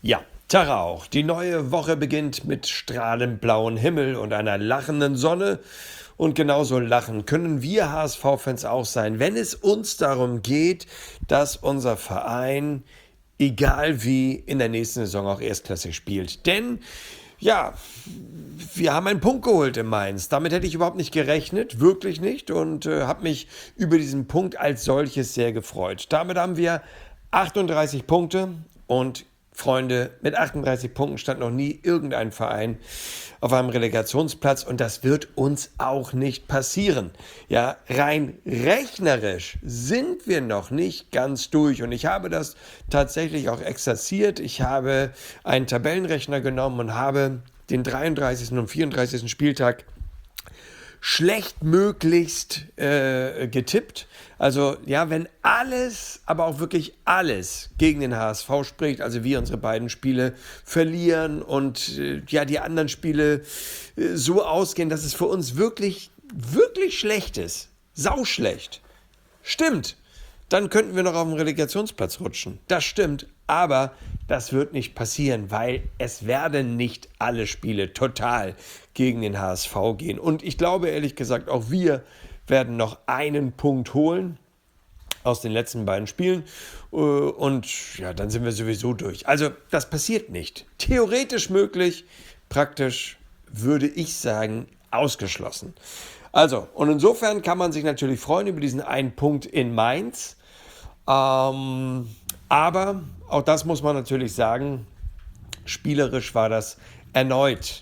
Ja, Tag auch. Die neue Woche beginnt mit strahlend blauem Himmel und einer lachenden Sonne. Und genauso lachen können wir HSV-Fans auch sein, wenn es uns darum geht, dass unser Verein, egal wie, in der nächsten Saison auch erstklassig spielt. Denn, ja, wir haben einen Punkt geholt in Mainz. Damit hätte ich überhaupt nicht gerechnet, wirklich nicht. Und habe mich über diesen Punkt als solches sehr gefreut. Damit haben wir 38 Punkte und Freunde, mit 38 Punkten stand noch nie irgendein Verein auf einem Relegationsplatz und das wird uns auch nicht passieren. Ja, rein rechnerisch sind wir noch nicht ganz durch und ich habe das tatsächlich auch exerziert. Ich habe einen Tabellenrechner genommen und habe den 33. und 34. Spieltag schlechtmöglichst getippt. Also ja, wenn alles, aber auch wirklich alles gegen den HSV spricht, also wir unsere beiden Spiele verlieren und ja, die anderen Spiele so ausgehen, dass es für uns wirklich, wirklich schlecht ist, sauschlecht, stimmt, dann könnten wir noch auf dem Relegationsplatz rutschen. Das stimmt, aber das wird nicht passieren, weil es werden nicht alle Spiele total gegen den HSV gehen. Und ich glaube ehrlich gesagt, auch wir werden noch einen Punkt holen aus den letzten beiden Spielen. Und ja, dann sind wir sowieso durch. Also das passiert nicht. Theoretisch möglich, praktisch würde ich sagen, ausgeschlossen. Also, und insofern kann man sich natürlich freuen über diesen einen Punkt in Mainz. Aber auch das muss man natürlich sagen, spielerisch war das erneut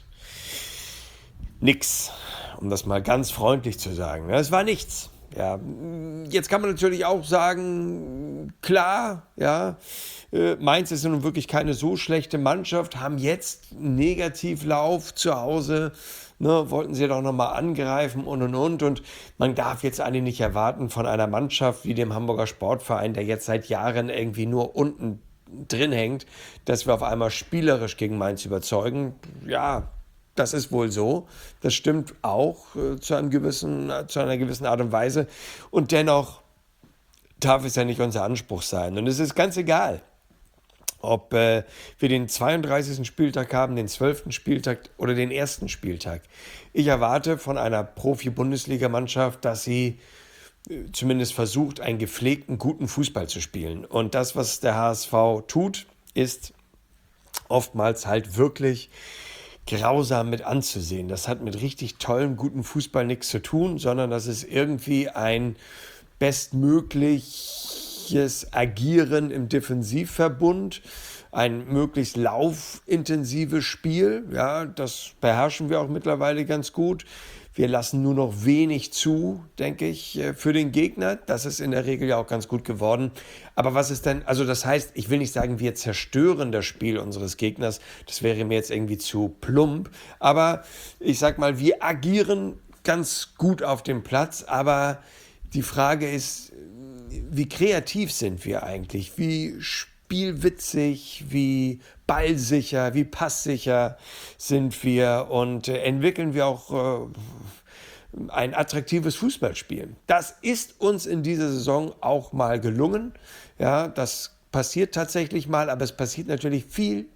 nix, um das mal ganz freundlich zu sagen. Es war nichts. Ja, jetzt kann man natürlich auch sagen, klar, ja, Mainz ist nun wirklich keine so schlechte Mannschaft, haben jetzt einen Negativlauf zu Hause, ne, wollten sie doch nochmal angreifen und man darf jetzt eigentlich nicht erwarten von einer Mannschaft wie dem Hamburger Sportverein, der jetzt seit Jahren irgendwie nur unten drin hängt, dass wir auf einmal spielerisch gegen Mainz überzeugen. Ja, das ist wohl so. Das stimmt auch zu einer gewissen Art und Weise. Und dennoch darf es ja nicht unser Anspruch sein. Und es ist ganz egal, ob wir den 32. Spieltag haben, den 12. Spieltag oder den 1. Spieltag. Ich erwarte von einer Profi-Bundesliga-Mannschaft, dass sie zumindest versucht, einen gepflegten, guten Fußball zu spielen. Und das, was der HSV tut, ist oftmals halt wirklich grausam mit anzusehen. Das hat mit richtig tollem, guten Fußball nichts zu tun, sondern das ist irgendwie ein bestmögliches Agieren im Defensivverbund, ein möglichst laufintensives Spiel. Ja, das beherrschen wir auch mittlerweile ganz gut. Wir lassen nur noch wenig zu, denke ich, für den Gegner. Das ist in der Regel ja auch ganz gut geworden. Aber was ist denn, also das heißt, ich will nicht sagen, wir zerstören das Spiel unseres Gegners. Das wäre mir jetzt irgendwie zu plump. Aber ich sag mal, wir agieren ganz gut auf dem Platz. Aber die Frage ist, wie kreativ sind wir eigentlich? Wie spielwitzig, wie ballsicher, wie passsicher sind wir und entwickeln wir auch ein attraktives Fußballspiel. Das ist uns in dieser Saison auch mal gelungen. Ja, das passiert tatsächlich mal, aber es passiert natürlich viel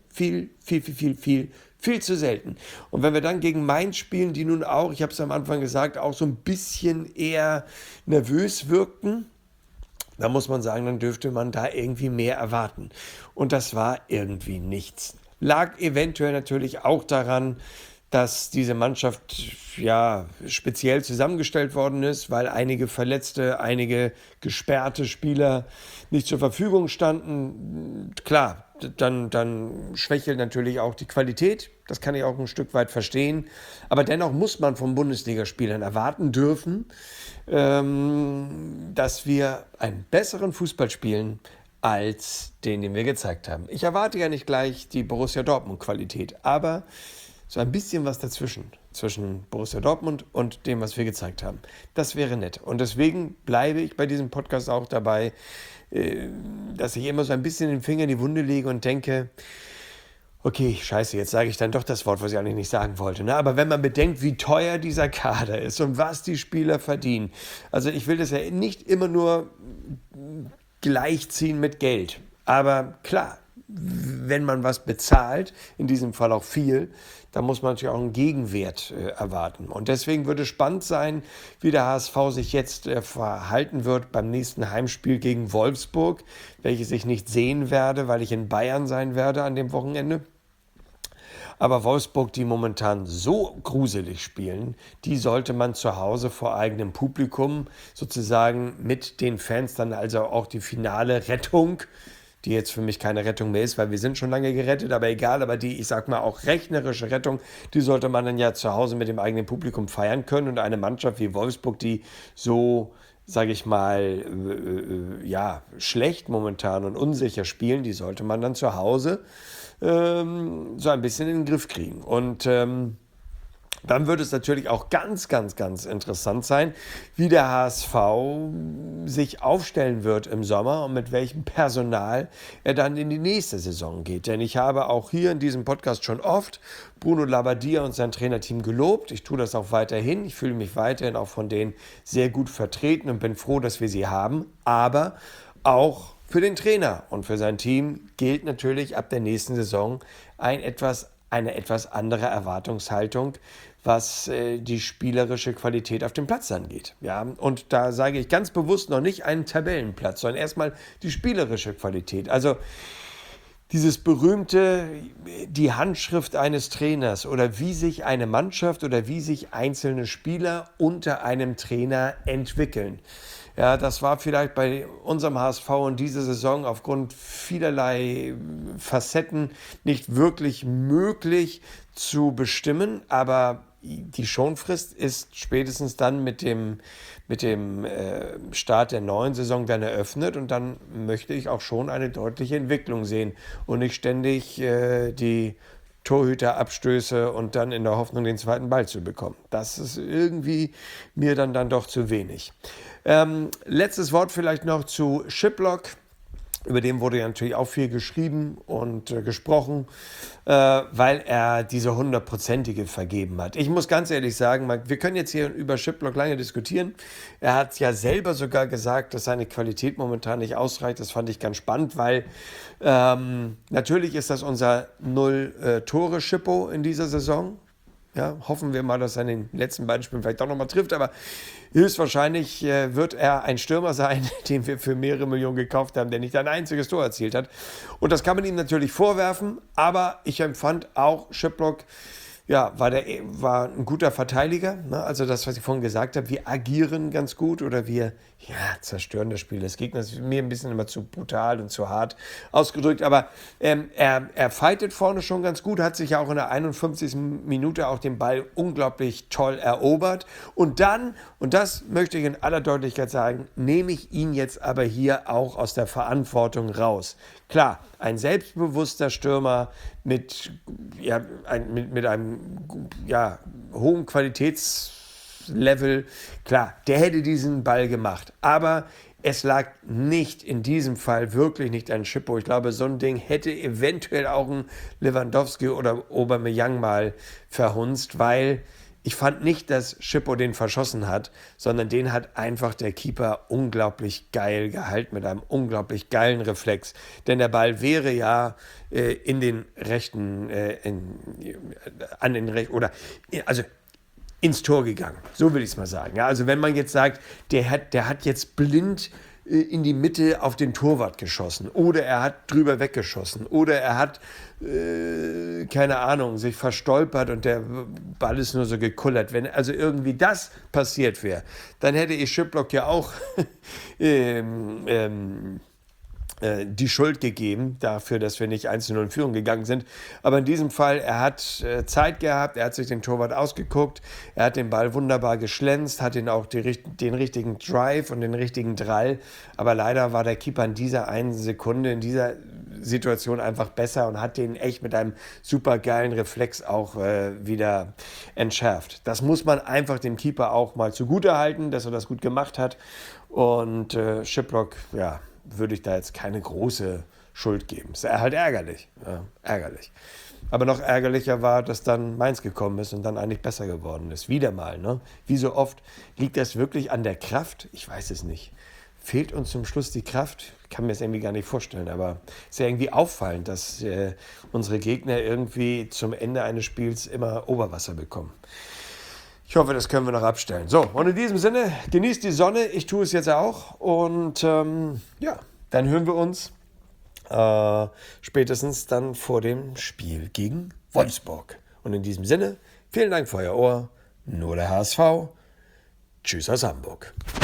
zu selten. Und wenn wir dann gegen Mainz spielen, die nun auch, ich habe es am Anfang gesagt, auch so ein bisschen eher nervös wirkten, da muss man sagen, dann dürfte man da irgendwie mehr erwarten. Und das war irgendwie nichts. Lag eventuell natürlich auch daran, dass diese Mannschaft ja speziell zusammengestellt worden ist, weil einige Verletzte, einige gesperrte Spieler nicht zur Verfügung standen. Klar, dann schwächelt natürlich auch die Qualität. Das kann ich auch ein Stück weit verstehen. Aber dennoch muss man von Bundesligaspielern erwarten dürfen, dass wir einen besseren Fußball spielen als den wir gezeigt haben. Ich erwarte ja nicht gleich die Borussia Dortmund-Qualität, aber so ein bisschen was dazwischen, zwischen Borussia Dortmund und dem, was wir gezeigt haben. Das wäre nett. Und deswegen bleibe ich bei diesem Podcast auch dabei, dass ich immer so ein bisschen den Finger in die Wunde lege und denke, okay, scheiße, jetzt sage ich dann doch das Wort, was ich eigentlich nicht sagen wollte. Ne? Aber wenn man bedenkt, wie teuer dieser Kader ist und was die Spieler verdienen. Also ich will das ja nicht immer nur gleichziehen mit Geld. Aber klar, wenn man was bezahlt, in diesem Fall auch viel, dann muss man natürlich auch einen Gegenwert erwarten. Und deswegen würde es spannend sein, wie der HSV sich jetzt verhalten wird beim nächsten Heimspiel gegen Wolfsburg, welches ich nicht sehen werde, weil ich in Bayern sein werde an dem Wochenende. Aber Wolfsburg, die momentan so gruselig spielen, die sollte man zu Hause vor eigenem Publikum sozusagen mit den Fans dann also auch die finale Rettung, die jetzt für mich keine Rettung mehr ist, weil wir sind schon lange gerettet, aber egal, aber die, ich sag mal, auch rechnerische Rettung, die sollte man dann ja zu Hause mit dem eigenen Publikum feiern können. Und eine Mannschaft wie Wolfsburg, die so, sage ich mal, ja, schlecht momentan und unsicher spielen, die sollte man dann zu Hause so ein bisschen in den Griff kriegen. Und dann wird es natürlich auch ganz, ganz, ganz interessant sein, wie der HSV sich aufstellen wird im Sommer und mit welchem Personal er dann in die nächste Saison geht. Denn ich habe auch hier in diesem Podcast schon oft Bruno Labbadia und sein Trainerteam gelobt. Ich tue das auch weiterhin. Ich fühle mich weiterhin auch von denen sehr gut vertreten und bin froh, dass wir sie haben. Aber auch für den Trainer und für sein Team gilt natürlich ab der nächsten Saison eine etwas andere Erwartungshaltung, was die spielerische Qualität auf dem Platz angeht. Ja? Und da sage ich ganz bewusst noch nicht einen Tabellenplatz, sondern erstmal die spielerische Qualität. Also dieses berühmte, die Handschrift eines Trainers oder wie sich eine Mannschaft oder wie sich einzelne Spieler unter einem Trainer entwickeln. Ja, das war vielleicht bei unserem HSV in dieser Saison aufgrund vielerlei Facetten nicht wirklich möglich zu bestimmen, aber die Schonfrist ist spätestens dann mit dem Start der neuen Saison dann eröffnet und dann möchte ich auch schon eine deutliche Entwicklung sehen und nicht ständig die Torhüterabstöße und dann in der Hoffnung, den zweiten Ball zu bekommen. Das ist irgendwie mir dann doch zu wenig. Letztes Wort vielleicht noch zu Shiplock. Über den wurde ja natürlich auch viel geschrieben und gesprochen, weil er diese 100%ige vergeben hat. Ich muss ganz ehrlich sagen, wir können jetzt hier über Shiplock lange diskutieren. Er hat ja selber sogar gesagt, dass seine Qualität momentan nicht ausreicht. Das fand ich ganz spannend, weil natürlich ist das unser Null-Tore-Schippo in dieser Saison. Ja, hoffen wir mal, dass er in den letzten beiden Spielen vielleicht doch nochmal trifft, aber höchstwahrscheinlich wird er ein Stürmer sein, den wir für mehrere Millionen gekauft haben, der nicht ein einziges Tor erzielt hat. Und das kann man ihm natürlich vorwerfen, aber ich empfand auch Shiplock, ja, war ein guter Verteidiger. Ne? Also das, was ich vorhin gesagt habe, wir agieren ganz gut oder wir zerstören das Spiel des Gegners. Das ist mir ein bisschen immer zu brutal und zu hart ausgedrückt, aber er fightet vorne schon ganz gut, hat sich ja auch in der 51. Minute auch den Ball unglaublich toll erobert. Und dann, und das möchte ich in aller Deutlichkeit sagen, nehme ich ihn jetzt aber hier auch aus der Verantwortung raus. Klar, ein selbstbewusster Stürmer mit einem hohen Qualitätslevel, klar, der hätte diesen Ball gemacht. Aber es lag nicht in diesem Fall wirklich nicht an Schippo. Ich glaube, so ein Ding hätte eventuell auch ein Lewandowski oder Aubameyang mal verhunzt, weil ich fand nicht, dass Schippo den verschossen hat, sondern den hat einfach der Keeper unglaublich geil gehalten mit einem unglaublich geilen Reflex. Denn der Ball wäre ja ins Tor gegangen. So will ich es mal sagen. Ja, also wenn man jetzt sagt, der hat jetzt blind in die Mitte auf den Torwart geschossen oder er hat drüber weggeschossen oder er hat, keine Ahnung, sich verstolpert und der Ball ist nur so gekullert. Wenn also irgendwie das passiert wäre, dann hätte ich Shiplock ja auch die Schuld gegeben dafür, dass wir nicht 1:0 in Führung gegangen sind. Aber in diesem Fall, er hat Zeit gehabt, er hat sich den Torwart ausgeguckt, er hat den Ball wunderbar geschlänzt, hat ihn auch den richtigen Drive und den richtigen Drall. Aber leider war der Keeper in dieser einen Sekunde, in dieser Situation einfach besser und hat den echt mit einem super geilen Reflex auch wieder entschärft. Das muss man einfach dem Keeper auch mal zugutehalten, dass er das gut gemacht hat. Und Shiplock, ja, würde ich da jetzt keine große Schuld geben. Ist halt ärgerlich. Ja, ärgerlich. Aber noch ärgerlicher war, dass dann Mainz gekommen ist und dann eigentlich besser geworden ist. Wieder mal. Ne? Wie so oft. Liegt das wirklich an der Kraft? Ich weiß es nicht. fehlt uns zum Schluss die Kraft. Ich kann mir das irgendwie gar nicht vorstellen, aber es ist ja irgendwie auffallend, dass unsere Gegner irgendwie zum Ende eines Spiels immer Oberwasser bekommen. Ich hoffe, das können wir noch abstellen. So, und in diesem Sinne, genießt die Sonne. Ich tue es jetzt auch. Und ja, dann hören wir uns spätestens dann vor dem Spiel gegen Wolfsburg. Und in diesem Sinne, vielen Dank für euer Ohr. Nur der HSV. Tschüss aus Hamburg.